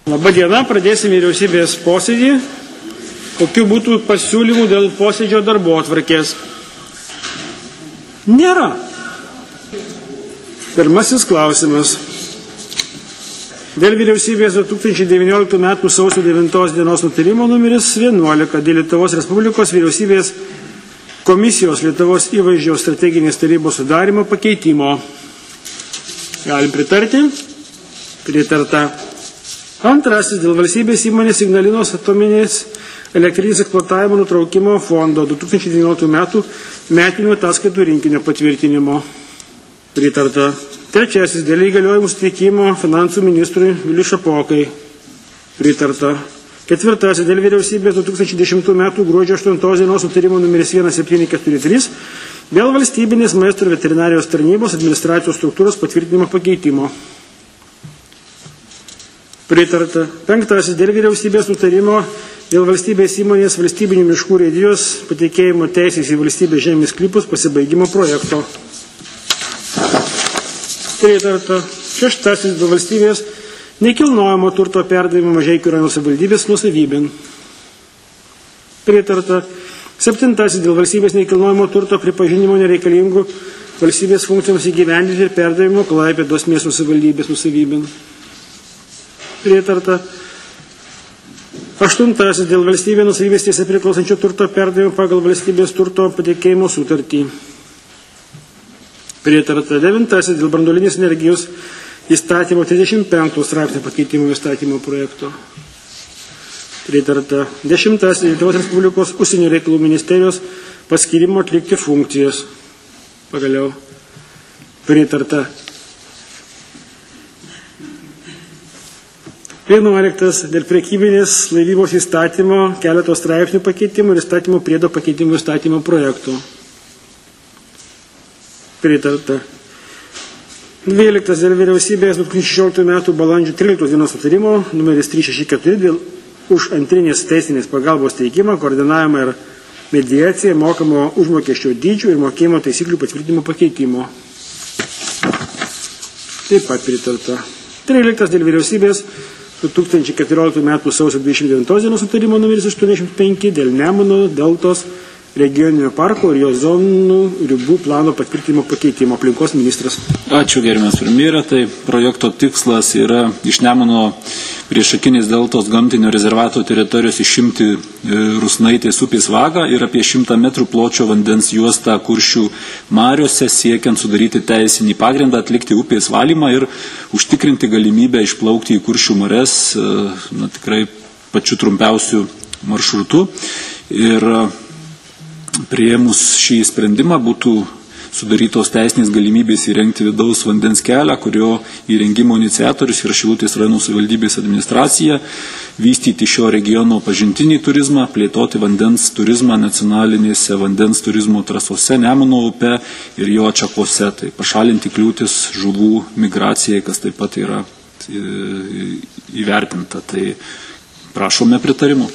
Labą dieną, pradėsime vyriausybės posėdį. Kokių būtų pasiūlymų dėl posėdžio darbotvarkės? Nėra. Pirmasis klausimas. Dėl vyriausybės 2019 m. sausio 9 dienos nutarimo numeris 11 dėl Lietuvos Respublikos vyriausybės komisijos Lietuvos įvaizdžio strateginės tarybos sudarimo pakeitimo. Galim pritarti? Pritarta. Antrasis dėl valstybės įmonės Ignalinos atominės elektrinės eksploatavimo nutraukimo fondo 2019 m. metinių ataskaitų rinkinio patvirtinimo. Pritarta. Trečiasis dėl įgaliojimų suteikimo finansų ministrui Viliui Šapokai. Pritarta. Ketvirtasis dėl vyriausybės 2010 m. gruodžio 8 dienos nutarimo numeris 1743 dėl valstybinės maisto ir veterinarijos tarnybos administracijos struktūros patvirtinimo pakeitimo. Pritarta. Penktasis dėl vyriausybės nutarimo dėl valstybės įmonės valstybinių miškų urėdijos pateikėjimo teisės į valstybės žemės sklypus pasibaigimo projekto. Pritarta. Šeštasis dėl valstybės nekilnojamo turto perdavimo Mažeikių rajono savivaldybės nuosavybėn. Pritarta. Septintasis dėl valstybės nekilnojamo turto pripažinimo nereikalingų valstybės funkcijoms įgyvendinti ir perdavimo Klaipėdos miesto savivaldybės nuosavybėn. Pritarta. Aštuntasis dėl valstybės nuosavybės teise priklausančio turto perdavimo pagal valstybės turto patikėjimo sutartį. Pritarta. Devintasis dėl branduolinės energijos įstatymo 35 straipsnio pakeitimo įstatymo projekto. Pritarta. Dešimtasis Lietuvos Respublikos užsienio reikalų ministerijos paskyrimo atlikti funkcijas. Pagaliau. Pritarta. 11 dėl prekybinės laivybos įstatymo keletos straipsnių pakeitimų ir įstatymo priedo pakeitimų įstatymo projektų. Pritarta. 12 dėl vyriausybės 2016 m. balandžio 13 dienos nutarimo numeris 364 dėl už antrinės teisinės pagalbos teikimą, koordinavimą ir mediaciją, mokamo užmokesčio dydžių ir mokėjimo taisyklių patvirtinimo pakeitimo. Taip pat pritarta. 13 dėl vyriausybės 2014 m. sausio 29 dienos nutarimo numeris 85 dėl Nemuno deltos regioninio parko ir jo zonų ribų plano patvirtinimo pakeitimo. Aplinkos ministras. Ačiū, gerbiamas premjere. Tai projekto tikslas yra iš Nemuno priešakinės deltos gamtinio rezervato teritorijos išimti Rusnaitės upės vagą ir apie 100 metrų pločio vandens juostą Kuršių mariose, siekiant sudaryti teisinį pagrindą, atlikti upės valymą ir užtikrinti galimybę išplaukti į Kuršių marias, tikrai pačiu trumpiausiu maršrutu. Ir priėmus šį sprendimą būtų sudarytos teisinės galimybės įrengti vidaus vandens kelią, kurio įrengimo iniciatorius yra Šilutės rajono savivaldybės administracija, vystyti šio regiono pažintinį turizmą, plėtoti vandens turizmą nacionalinėse vandens turizmo trasose Nemuno upe ir jo atšakose, tai pašalinti kliūtis žuvų migracijai, kas taip pat yra įvertinta. Tai prašome pritarimo.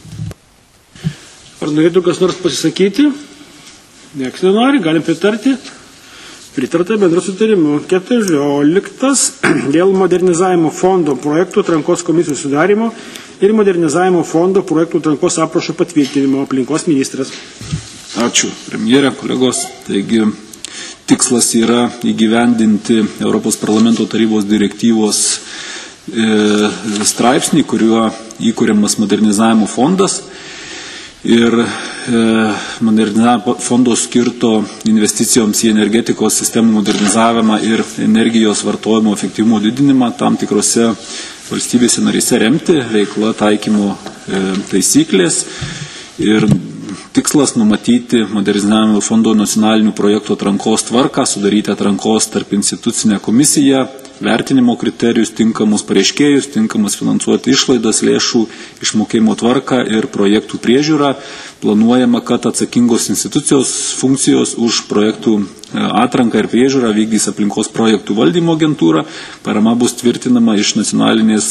Ar norėtų kas nors pasisakyti? Niekas nenori, galim pritarti. Pritarta bendru sutarimu. 14 dėl modernizavimo fondo projektų atrankos komisijos sudarimo ir modernizavimo fondo projektų atrankos aprašo patvirtinimo. Aplinkos ministras. Ačiū, premjerė, kolegos. Taigi, tikslas yra įgyvendinti Europos parlamento tarybos direktyvos straipsnį, kuriuo įkuriamas modernizavimo fondas. Ir modernizavimo fondo skirto investicijoms į energetikos sistemų modernizavimą ir energijos vartojimo efektyvumo didinimą tam tikrose valstybėse narėse remti veikla taikymo taisyklės ir tikslas numatyti modernizavimo fondo nacionalinių projektų atrankos tvarką, sudaryti atrankos tarp institucinę komisiją, vertinimo kriterijus, tinkamus pareiškėjus, tinkamas finansuoti išlaidas, lėšų išmokėjimo tvarką ir projektų priežiūrą. Planuojama, kad atsakingos institucijos funkcijos už projektų atranką ir priežiūrą vykdys aplinkos projektų valdymo agentūra. Parama bus tvirtinama iš nacionalinės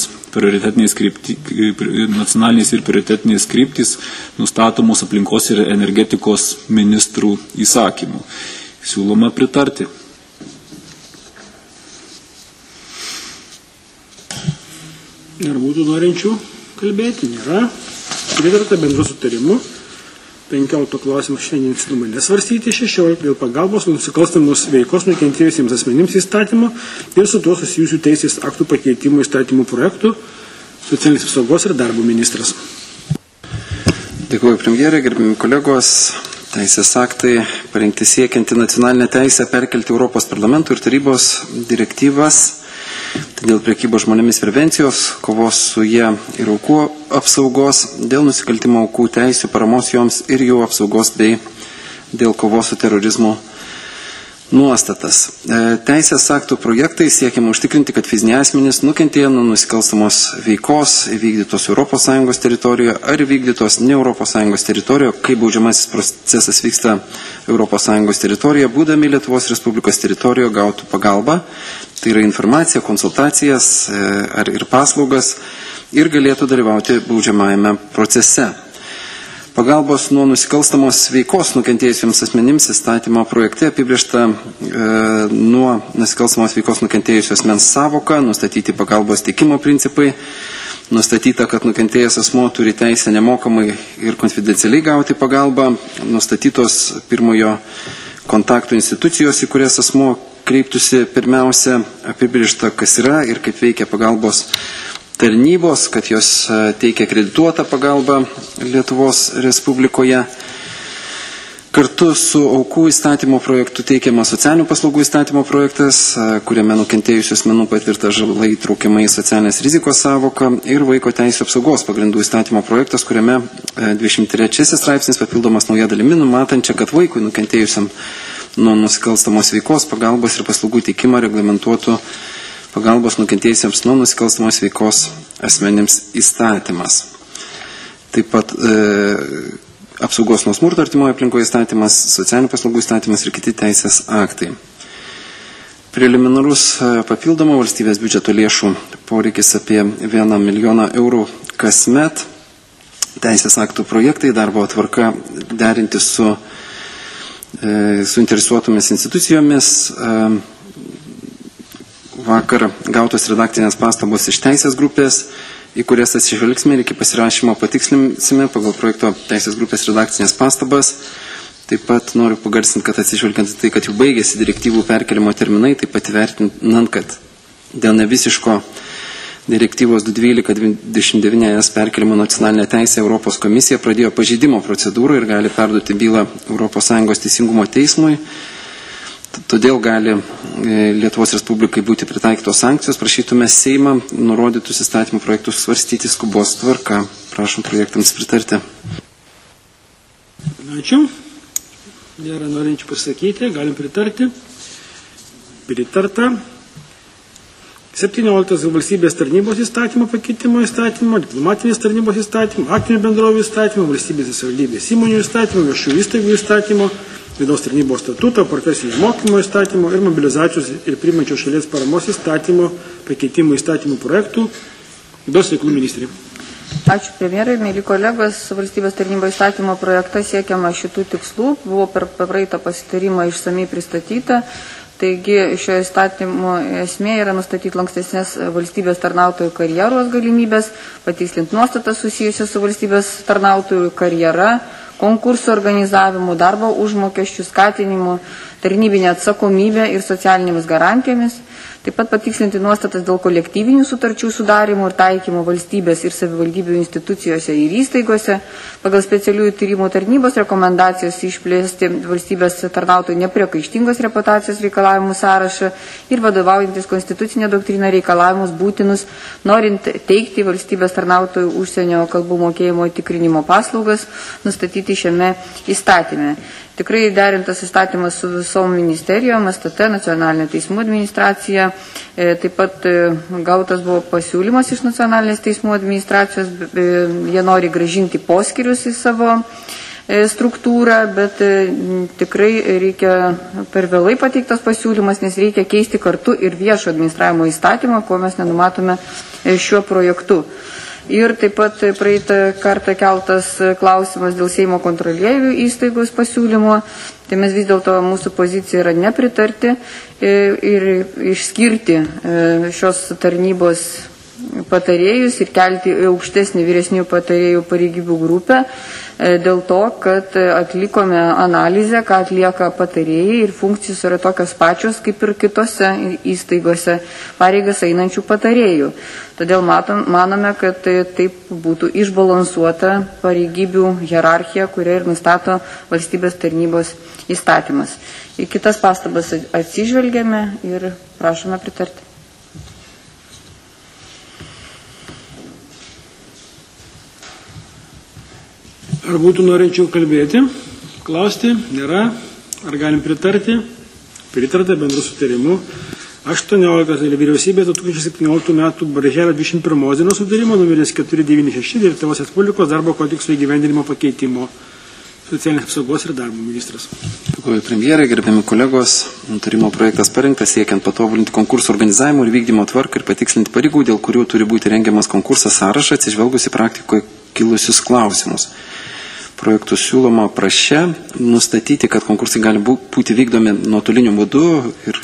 ir prioritetinės kryptys nustatomos aplinkos ir energetikos ministrų įsakymų. Siūloma pritarti. Ar būtų norinčių kalbėti? Nėra. Pritarta bendru sutarimu. 15 klausimų šiandien numanė svarstyti, 16 dėl pagalbos nusikalstamos veikos nukentėjusiems asmenims įstatymo ir su tuo susijusių teisės aktų pakeitimų įstatymų projektų socialinės apsaugos ir darbo ministras. Dėkuoju premjerė, gerbimi kolegos. Teisės aktai parengti siekianti nacionalinę teisę perkelti Europos parlamento ir tarybos direktyvas dėl prekybos žmonėmis prevencijos, kovos su jie ir aukų apsaugos, dėl nusikaltimo aukų teisių, paramos joms ir jų apsaugos bei dėl kovos su terorizmu nuostatas. Teisės aktų projektai siekiama užtikrinti, kad fiziniai asmenys nukentėję nuo nusikalstamos veikos įvykdytos ES teritorijoje ar įvykdytos ne ES teritorijoje, kai baudžiamasis procesas vyksta ES teritorijoje, būdami Lietuvos Respublikos teritorijoje gautų pagalbą, tai yra informacija, konsultacijas ir paslaugas ir galėtų dalyvauti baudžiamajame procese. Pagalbos nuo nusikalstamos veikos nukentėjusiems asmenims įstatymo projekte apibrėžta nuo nusikalstamos veikos nukentėjusio asmens savoka, nustatyti pagalbos teikimo principai, nustatyta, kad nukentėjęs asmuo turi teisę nemokamai ir konfidencialiai gauti pagalbą, nustatytos pirmojo kontaktų institucijos, į kurias asmuo kreiptųsi pirmiausia, apibrėžta, kas yra ir kaip veikia pagalbos tarnybos, kad jos teikia akredituotą pagalbą Lietuvos Respublikoje. Kartu su aukų įstatymo projektu teikiamas socialinių paslaugų įstatymo projektas, kuriame nukentėjusių asmenų patirta žala įtraukiama į socialinės rizikos savoką, ir vaiko teisų apsaugos pagrindų įstatymo projektas, kuriame 23 straipsnis papildomas nauja dalimi, numatančia, kad vaikui nukentėjusiam nuo nusikalstamos veikos pagalbos ir paslaugų teikimą reglamentuotų pagalbos nukentėjusiems nuo nusikalstamos veikos asmenims įstatymas. Taip pat apsaugos nuo smurto artimoje aplinkoje įstatymas, socialinių paslaugų įstatymas ir kiti teisės aktai. Preliminarus papildomo valstybės biudžeto lėšų poreikis apie 1 milijoną eurų kasmet. Teisės aktų projektai darbo tvarka derinti su suinteresuotomis institucijomis. Vakar gautos redakcinės pastabos iš teisės grupės, į kurias atsižvelgsime ir iki pasirašymo patikslinsime pagal projekto teisės grupės redakcinės pastabas. Taip pat noriu pagarsinti, kad atsižvelgiant tai, kad jau baigėsi direktyvų perkelimo terminai, taip pat įvertinant, kad dėl nevisiško direktyvos 212-29 perkelimo nacionalinė teisė Europos komisija pradėjo pažeidimo procedūrą ir gali perduoti bylą ES teisingumo teismui. Todėl gali Lietuvos Respublikai būti pritaikytos sankcijos. Prašytume Seimą nurodytus įstatymų projektus svarstyti skubos tvarka. Prašom projektams pritarti. Ačiū. Nėra norinčių pasakyti. Galim pritarti. Pritarta. 17 valstybės tarnybos įstatymo pakeitimo įstatymo, diplomatinės tarnybos įstatymo, aktinių bendrovių įstatymo, valstybės ir savivaldybės įmonių įstatymo, viešų įstaigų įstatymo, vidaus tarnybos statuto, profesinio mokymo įstatymo ir mobilizacijos ir priimančios šalies paramos įstatymo pakeitimų įstatymų projektų. Vidaus reikalų ministrė. Ačiū premjerai, mėly kolegos, valstybės tarnybos įstatymo projekte siekiama šitų tikslų, buvo per praeitą pasitarimą išsamei pristatyta. Taigi šio įstatymo esmė yra nustatyti lankstesnės valstybės tarnautojų karjeros galimybės, patikslinti nuostatas susijusias su valstybės tarnautojų karjera, konkursų organizavimu, darbo užmokesčių skatinimu, tarnybinė atsakomybė ir socialinėmis garantijomis. Taip pat patikslinti nuostatas dėl kolektyvinių sutarčių sudarymų ir taikymų valstybės ir savivaldybių institucijose ir įstaigose. Pagal specialiųjų tyrimų tarnybos rekomendacijos išplėsti valstybės tarnautojų nepriekaištingos reputacijos reikalavimų sąrašą ir vadovaujantis konstitucinė doktrina reikalavimus būtinus, norint teikti valstybės tarnautojų užsienio kalbų mokėjimo tikrinimo paslaugas, nustatyti šiame įstatyme. Tikrai derintas įstatymas su visom ministerijom, STT, nacionalinė teismų administracija. Taip pat gautas buvo pasiūlymas iš nacionalinės teismų administracijos, jie nori grąžinti poskirius į savo struktūrą, bet tikrai reikia per vėlai pateiktas pasiūlymas, nes reikia keisti kartu ir viešo administravimo įstatymą, ko mes nenumatome šiuo projektu. Ir taip pat praeitą kartą keltas klausimas dėl Seimo kontrolierių įstaigos pasiūlymo. Tai mes vis dėlto mūsų pozicija yra nepritarti ir išskirti šios tarnybos patarėjus ir kelti aukštesnį vyresnių patarėjų pareigybių grupę dėl to, kad atlikome analizę, ką atlieka patarėjai ir funkcijos yra tokios pačios kaip ir kitose įstaigose pareigas einančių patarėjų. Todėl manome, kad taip būtų išbalansuota pareigybių hierarchija, kurią ir nustato valstybės tarnybos įstatymas. Į kitas pastabas atsižvelgiame ir prašome pritarti. Ar būtų norinčių kalbėti, klausti? Nėra. Ar galim pritarti? Pritarta bendru sutarimu. 18 vyriausybės 2017 metų birželio 21 dienos sutarimo numeris 496 dėl Lietuvos Respublikos darbo kodekso įgyvendinimo pakeitimo. Socialinės apsaugos ir darbo ministras. Dėkuoju premjerai, gerbiami kolegos. Nutarimo projektas parengtas siekiant patobulinti konkursų organizavimo ir vykdymo tvarką ir patikslinti pareigų, dėl kurių turi būti rengiamas konkursas sąrašą, atsižvelgus į praktikoje kilusius klausimus. Projektų siūloma praše nustatyti, kad konkursai gali būti vykdomi nuotoliniu būdu ir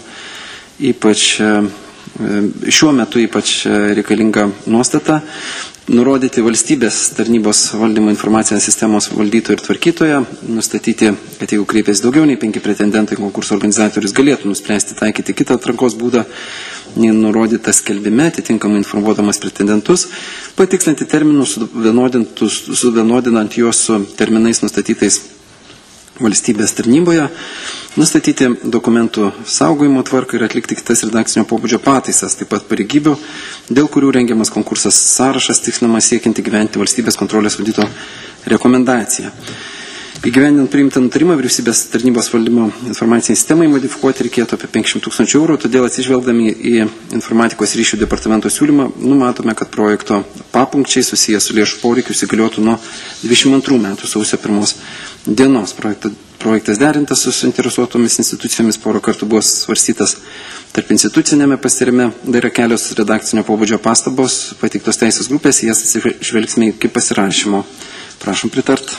šiuo metu ypač reikalinga nuostata nurodyti valstybės tarnybos valdymo informacinės sistemos valdytoją ir tvarkytoją, nustatyti, kad jeigu kreipiasi daugiau nei 5 pretendentai, konkurso organizatorius galėtų nuspręsti taikyti kitą atrankos būdą, nei nurodyta skelbime, atitinkamai informuodamas pretendentus, patikslinti terminus, suvienodinant juos su terminais nustatytais valstybės tarnyboje, nustatyti dokumentų saugojimo tvarką ir atlikti kitas redakcinio pobūdžio pataisas, taip pat pareigybių, dėl kurių rengiamas konkursas sąrašas tikslinamas siekiant įgyventi valstybės kontrolės valdyto rekomendaciją. Įgyvendinant priimtą nutarimą, vyriausybės tarnybos valdymo informaciniai sistemai modifikuoti reikėtų apie 500 000 eurų, todėl atsižvelgdami į informatikos ryšių departamento siūlymą, numatome, kad projekto papunkčiai susijęs su lėšų poreikiu įsigaliotų nuo 22 metų sausio 1 dienos. Projektas derintas su suinteresuotomis institucijomis, porą kartų buvo svarstytas tarp institucinėme pastarime, dar yra kelios redakcinio pobūdžio pastabos, pateiktos teisės grupės, jas atsižvelgsime iki pasirašymo. Prašom pritart.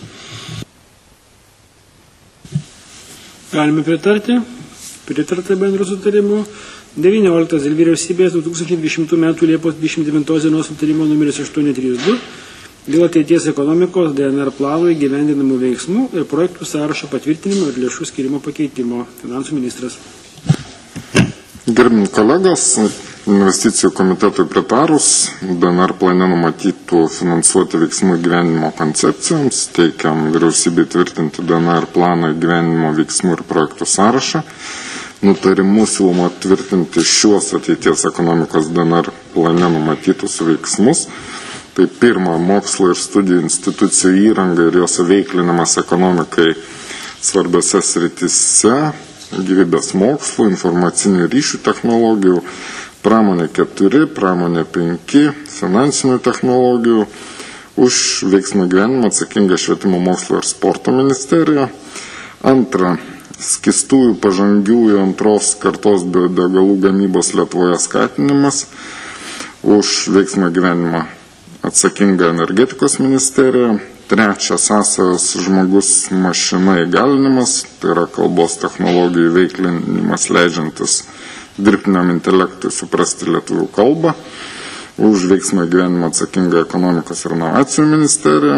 Galime pritarti. Pritarta bendru sutarimu. 19 dėl vyriausybės 2020 metų Liepos 29 dienos sutarimo numeris 832 dėl ateities ekonomikos DNR plano įgyvendinamų veiksmų ir projektų sąrašo patvirtinimo ir lėšų skirimo pakeitimo. Finansų ministras. Gerbimi kolegos, investicijų komitetui pritarus, DNR plane numatytų finansuoti veiksmų įgyvendinimo koncepcijoms, teikiam vyriausybei tvirtinti DNR plano įgyvendinimo veiksmų ir projektų sąrašą. Nutarimu siūloma tvirtinti šiuos ateities ekonomikos DNR plane numatytus veiksmus. Tai pirma, mokslo ir studijų institucijų įranga ir jos veiklinimas ekonomikai svarbiose srityse, gyvybės mokslų, informacinių ryšių technologijų, pramonė 4, pramonė 5, finansinių technologijų, už veiksmų gyvenimą atsakinga Švietimo mokslo ir sporto ministerija. Antra, skistųjų pažangiųjų antros kartos biodegalų gamybos Lietuvoje skatinimas, už veiksmų gyvenimą atsakinga energetikos ministerija. Trečia, sąsajos žmogus mašina įgalinimas, tai yra kalbos technologijų veiklinimas leidžiantis dirbtiniam intelektui suprasti lietuvių kalbą. Už veiksmą gyvenimą atsakinga ekonomikos ir inovacijų ministerija.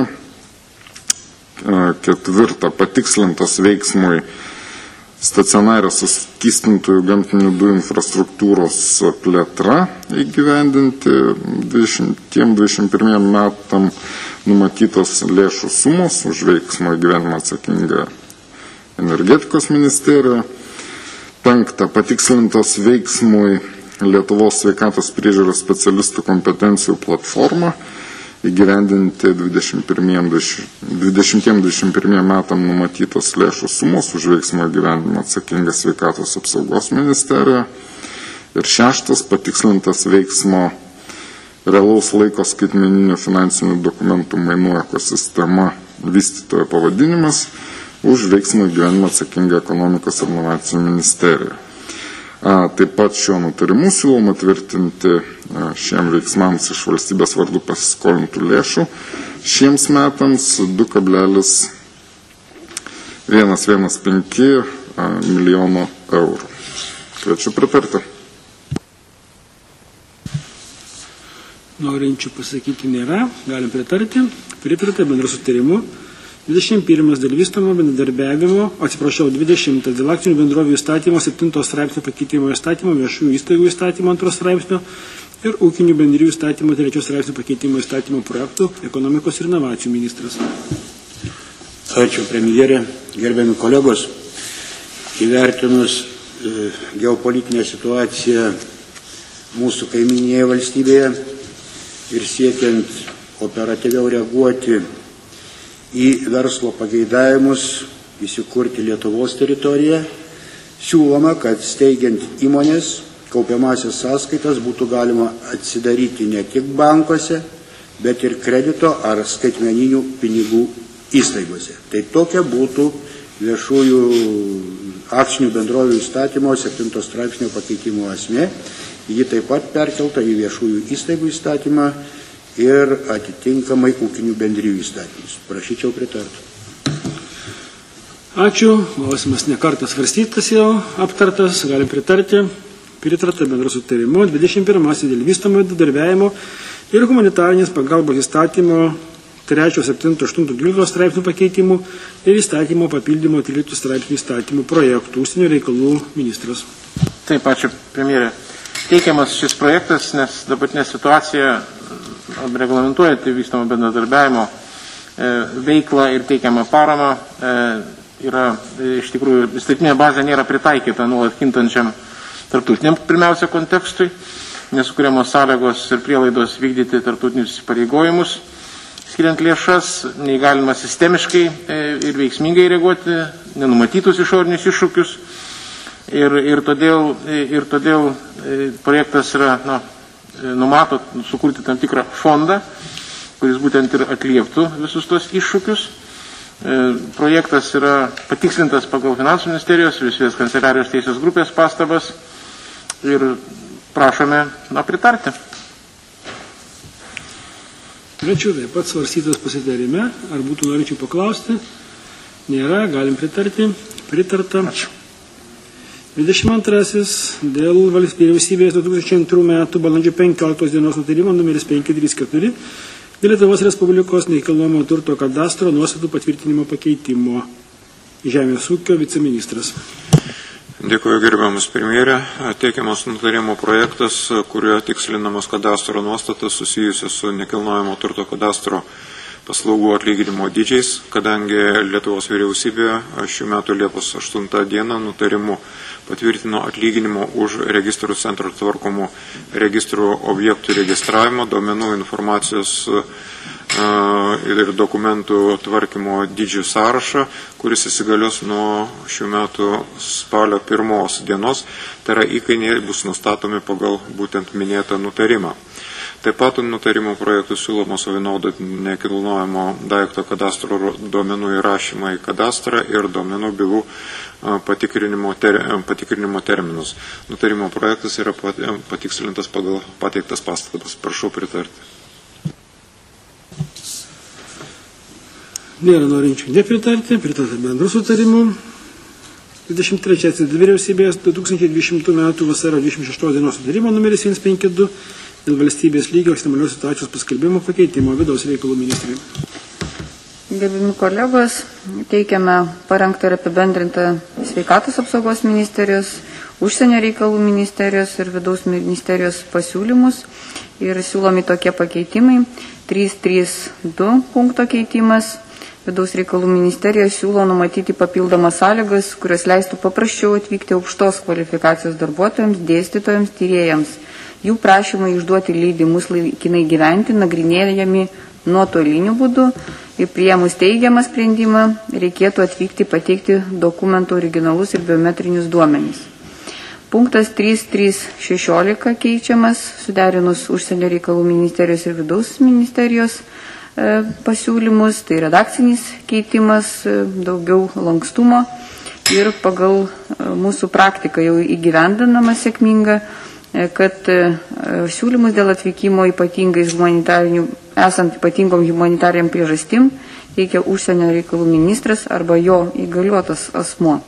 Ketvirta, patikslintas veiksmui stacionarios suskystintųjų gamtinių dujų infrastruktūros plėtra įgyvendinti 2021 metam numatytos lėšų sumos, už veiksmą įgyvendinimą atsakinga energetikos ministerija. Penkta, patikslintos veiksmui Lietuvos sveikatos priežiūros specialistų kompetencijų platforma įgyvendinti 2021 metam numatytos lėšų sumos, už veiksmą įgyvendinimą atsakinga sveikatos apsaugos ministerija. Ir šeštas, patikslintas veiksmo realaus laiko skaitmeninių finansinių dokumentų mainų ekosistema vystytojo pavadinimas, už veiksmą įgyvendinimą atsakinga ekonomikos ir inovacijų ministerija. Taip pat šiuo nutarimu siūloma tvirtinti šiem veiksmams iš valstybės vardų pasiskolintų lėšų šiems metams 2,115 milijono eurų. Kviečiu pritarti. Norinčių pasakyti nėra. Galim pritarti. Pritarta bendru sutarimu. 21 dėl vystomo bendradarbiavimo, 20 dėl akcinių bendrovių įstatymo 7 straipsnio pakeitimo įstatymo, viešųjų įstaigų įstatymo 2 straipsnio ir ūkinių bendrijų įstatymo 3 straipsnio pakeitimo įstatymo projektų ekonomikos ir inovacijų ministras. Ačiū, premjerė, gerbiami kolegos. Įvertinus geopolitinę situaciją mūsų kaiminėje valstybėje ir siekiant operatyviau reaguoti į verslo pageidavimus įsikurti Lietuvos teritoriją, siūloma, kad steigiant įmonės kaupiamasias sąskaitas būtų galima atsidaryti ne tik bankuose, bet ir kredito ar skaitmeninių pinigų įstaigose. Tai tokia būtų viešųjų akcinių bendrovių įstatymo 7 straipsnio pakeitimo esmė. Ji taip pat perkelta į viešųjų įstaigų įstatymą ir atitinkamai ūkinių bendrijų įstatymus. Prašyčiau pritarti. Ačiū. Klausimas nekartas svarstytas jau aptartas. Galim pritarti. Pritarta bendru sutarimu. 21 dėl vystomo bendradarbiavimo ir humanitarinės pagalbos įstatymo 3, 7, 8, 12 straipsnių pakeitimų ir įstatymo papildymo 13 straipsnių įstatymų projektų. Užsienio reikalų ministras. Taip, ačiū, premjerė. Teikiamas šis projektas, nes dabartinė situacija reglamentuoja vystomo bendradarbiavimo veiklą ir teikiamą paramą. Yra iš tikrųjų įstatyminė bazė nėra pritaikyta nuolat kintančiam tarptautiniam pirmiausia kontekstui, nesukuriamos sąlygos ir prielaidos vykdyti tarptautinius įsipareigojimus, skiriant lėšas, neįgalima sistemiškai ir veiksmingai reaguoti nenumatytus išorinius iššūkius. Ir todėl projektas yra, numato sukurti tam tikrą fondą, kuris būtent ir atlieptų visus tos iššūkius. Projektas yra patikslintas pagal Finansų ministerijos, Vyriausybės kanceliarijos teisės grupės pastabas ir prašome pritarti. Ačiū, taip pat svarstytas pasitarime. Ar būtų norinčių paklausti? Nėra, galim pritarti. Pritarta. Ačiū. 22 dėl vyriausybės 2002 metų balandžio 15 dienos nutarimo numeris 534 dėl Lietuvos Respublikos nekilnojamo turto kadastro nuostatų patvirtinimo pakeitimo. Žemės ūkio viceministras. Dėkuoju, gerbiamas premjerė. Teikiamas nutarimo projektas, kuriuo tikslinamos kadastro nuostatas susijusios su nekilnojamo turto kadastro paslaugų atlyginimo dydžiais, kadangi Lietuvos vyriausybė šių metų Liepos 8 dieną nutarimu patvirtino atlyginimo už registrų centro tvarkomų registrų objektų registravimo, duomenų informacijos ir dokumentų tvarkymo dydžių sąrašą, kuris įsigalios nuo šių metų spalio 1 dienos, tai yra įkainiai bus nustatomi pagal būtent minėtą nutarimą. Taip pat nutarimo projektų siūloma suvienodinti nekilnojamo daikto kadastro duomenų įrašymą į kadastrą ir duomenų bylų patikrinimo terminus. Nutarimo projektas yra patikslintas pagal pateiktas pastabas. Prašau pritarti. Nėra norinčių nepritarti. Pritarta bendru sutarimu. 23 vyriausybės 2020 metų vasario 26 dienos sutarimo numeris 152 dėl valstybės lygio ekstremalios situacijos paskelbimo pakeitimo vidaus reikalų ministrai. Gerbimi kolegos, teikiame parengtą ir apibendrintą sveikatos apsaugos ministerijos, užsienio reikalų ministerijos ir vidaus ministerijos pasiūlymus ir siūlomi tokie pakeitimai. 332 punkto keitimas. Vidaus reikalų ministerija siūlo numatyti papildomas sąlygas, kurios leistų paprasčiau atvykti aukštos kvalifikacijos darbuotojams, dėstytojams, tyrėjams. Jų prašymai išduoti leidimus laikinai gyventi nagrinėjami nuotoliniu būdu ir priėmus teigiamą sprendimą reikėtų atvykti pateikti dokumentų originalus ir biometrinius duomenys. Punktas 3316 keičiamas, suderinus užsienio reikalų ministerijos ir vidaus ministerijos pasiūlymus, tai redakcinis keitimas, daugiau lankstumo ir pagal mūsų praktiką jau įgyvendinama sėkminga, kad siūlymus dėl atvykimo esant ypatingom humanitariam priežastim teikia užsienio reikalų ministras arba jo įgaliotas asmuo.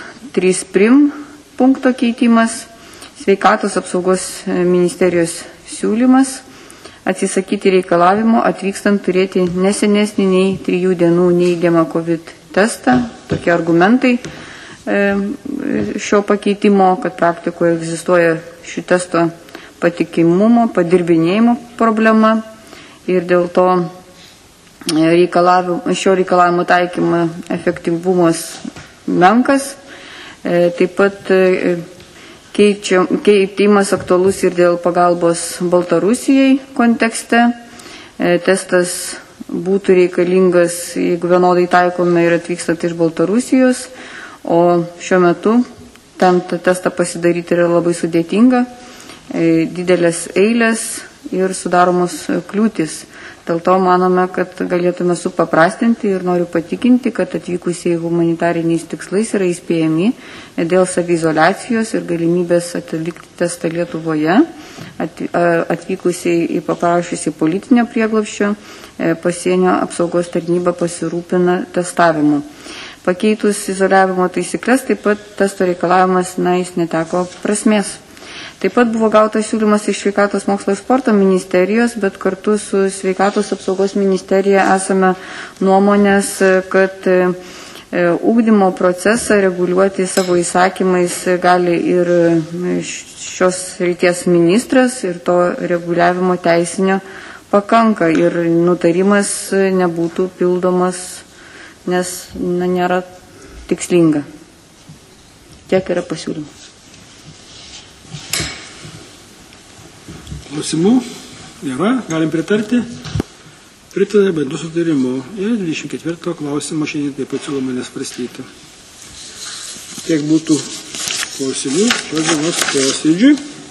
3.3 punkto keitimas, sveikatos apsaugos ministerijos siūlymas atsisakyti reikalavimo atvykstant turėti nesenesnį nei 3 dienų neigiamą COVID testą. Tokie argumentai šio pakeitimo, kad praktikoje egzistuoja šių testo patikimumo, padirbinėjimo problema ir dėl to šio reikalavimo taikymo efektyvumas menkas. Taip pat keitimas aktualus ir dėl pagalbos Baltarusijai kontekste. Testas būtų reikalingas, jeigu vienodai taikome ir atvykstant iš Baltarusijos, o šiuo metu tam tą testą pasidaryti yra labai sudėtinga, didelės eilės ir sudaromos kliūtis. Dėl to manome, kad galėtume supaprastinti ir noriu patikinti, kad atvykusiai humanitariniais tikslais yra įspėjami dėl saviizoliacijos ir galimybės atlikti testą Lietuvoje. Atvykusiai paprašiusiai politinio prieglobsčio pasienio apsaugos tarnyba pasirūpina testavimu. Pakeitus izoliavimo taisyklės, taip pat testo reikalavimas, jis neteko prasmės. Taip pat buvo gautas siūlymas iš Sveikatos mokslo ir sporto ministerijos, bet kartu su Sveikatos apsaugos ministerija esame nuomonės, kad ugdymo procesą reguliuoti savo įsakymais gali ir šios ryties ministras ir to reguliavimo teisinio pakanka ir nutarimas nebūtų pildomas, nes nėra tikslinga. Tiek yra pasiūlymas. Klausimų nėra, galim pritarti. Pritarė bendru sutarimu. Ir 24 klausimo šiandien taip pat siūloma nesvarstyti. Tiek būtų klausimų šios dienos posėdžiui.